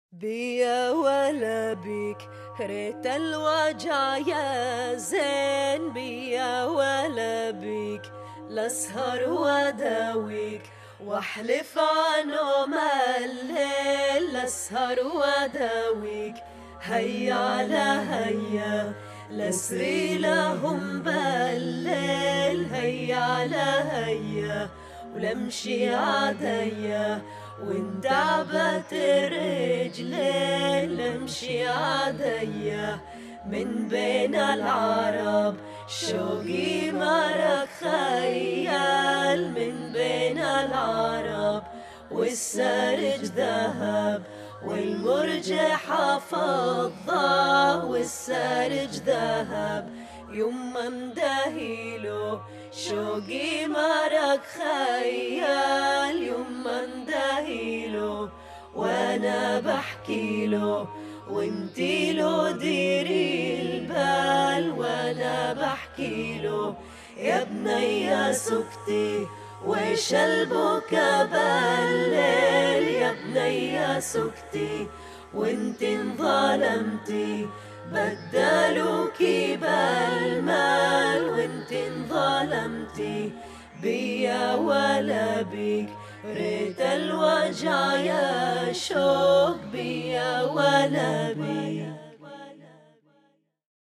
بيا ولا بيك ريت الوجع يا زين، بيا ولا بيك لاسهر واداويك واحلف عنهم الليل، لاسهر واداويك هيا على هيا لاسري لهم بالليل، هيا على هيا ولمشي عديا واندعبت الرجلين، لمشي عديا من بين العرب شوقي مرك خيال، من بين العرب والسرج ذهب والمرجحة فضة، والسرج ذهب يما مداهيلو شوقي مرك خيال، يما مداهيلو وانا بحكيلو وانتيلو ديري البال، وانا بحكيلو يا بنية سكتي ويش البكا بالليل، يا بنية سكتي وانت انظلمتي بدلوكي بالمال، وانت انظلمتي بيا ولا بيك ريت الوجع يا شوق، بيا ولا بيك.